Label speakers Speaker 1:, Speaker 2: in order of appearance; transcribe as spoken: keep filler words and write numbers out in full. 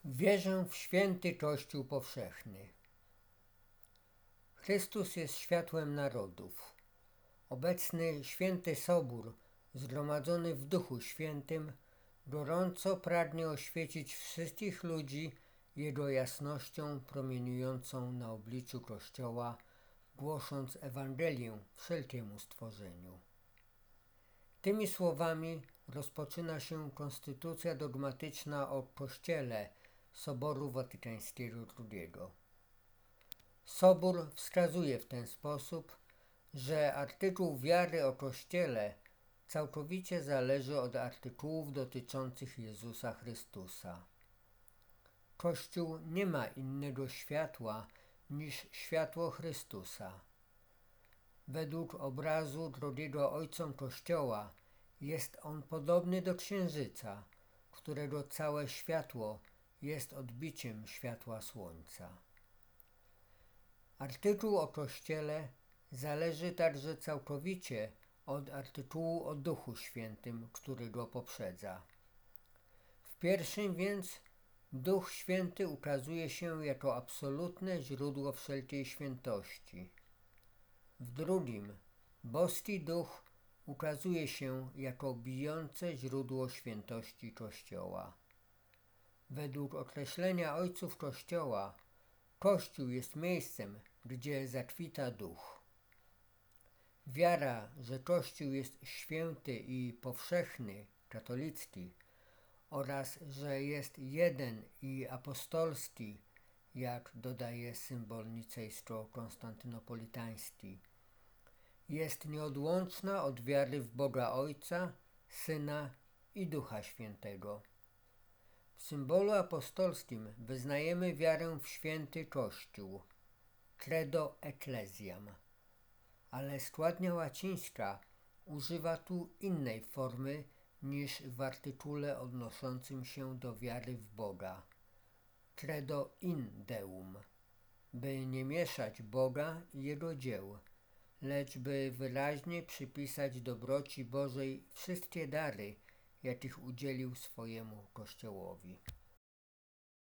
Speaker 1: Wierzę w święty Kościół powszechny. Chrystus jest światłem narodów. Obecny święty Sobór, zgromadzony w Duchu Świętym, gorąco pragnie oświecić wszystkich ludzi Jego jasnością promieniującą na obliczu Kościoła, głosząc Ewangelię wszelkiemu stworzeniu. Tymi słowami rozpoczyna się konstytucja dogmatyczna o Kościele Soboru Watykańskiego drugiego. Sobór wskazuje w ten sposób, że artykuł wiary o Kościele całkowicie zależy od artykułów dotyczących Jezusa Chrystusa. Kościół nie ma innego światła niż światło Chrystusa. Według obrazu drogiego Ojcom Kościoła jest on podobny do księżyca, którego całe światło jest odbiciem światła słońca. Artykuł o Kościele zależy także całkowicie od artykułu o Duchu Świętym, który go poprzedza. W pierwszym więc Duch Święty ukazuje się jako absolutne źródło wszelkiej świętości. W drugim boski Duch ukazuje się jako bijące źródło świętości Kościoła. Według określenia ojców Kościoła, Kościół jest miejscem, gdzie zakwita Duch. Wiara, że Kościół jest święty i powszechny, katolicki, oraz że jest jeden i apostolski, jak dodaje symbol nicejsko-konstantynopolitański, jest nieodłączna od wiary w Boga Ojca, Syna i Ducha Świętego. W symbolu apostolskim wyznajemy wiarę w święty Kościół, credo ecclesiam, ale składnia łacińska używa tu innej formy niż w artykule odnoszącym się do wiary w Boga, credo in Deum, by nie mieszać Boga i Jego dzieł, lecz by wyraźnie przypisać dobroci Bożej wszystkie dary, jakich udzielił swojemu Kościołowi.